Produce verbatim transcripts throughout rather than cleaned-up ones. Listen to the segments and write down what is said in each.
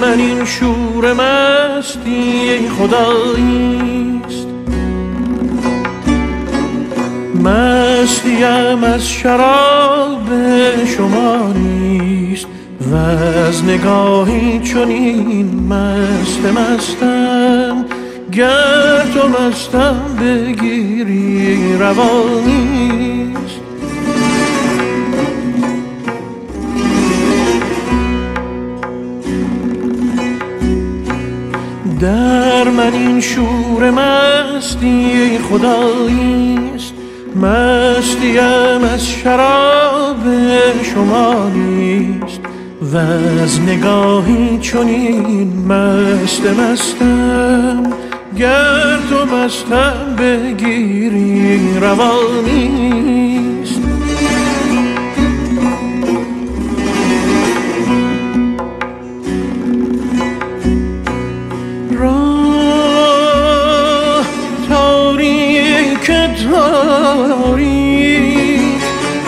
من این شور مستی خداییست، مستیم از شراب شما نیست و از نگاهی چنین مست مستم، گر تو مستم بگیری روانیست. در من این شور مستی خداییست، مستیم از شراب شما نیست و از نگاهی چنین مست مستم، گر تو مستم بگیری روانیست. راه تاریک تاریک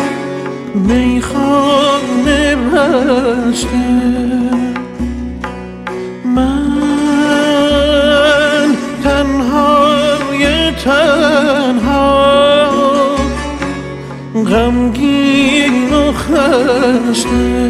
میخانه بسته، من تنهای تنها غمگین و خسته.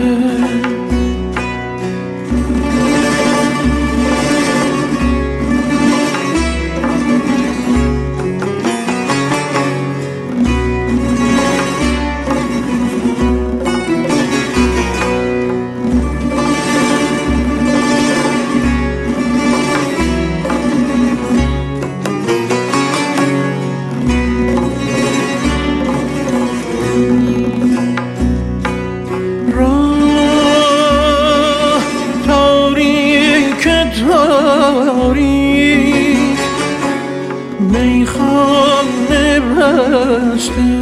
تاریک میخانه بسته،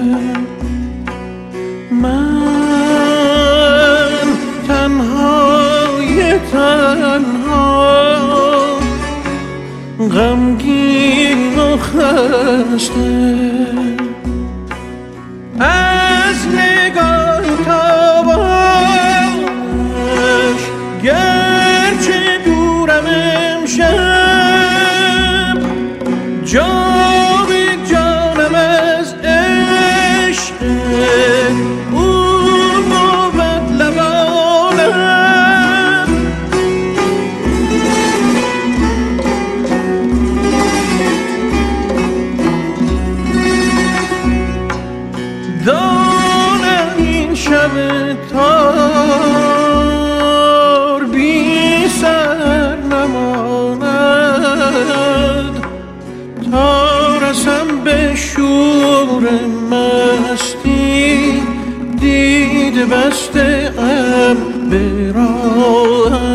من تنهای تنها غمگین و خسته. از نگاه تابش گرچه دورم امشب، جام جانم از عشق او بود لبانم. دانم این شب تار بی سر نماند، تا رسم به شور مستی، دید بسته ام به راه.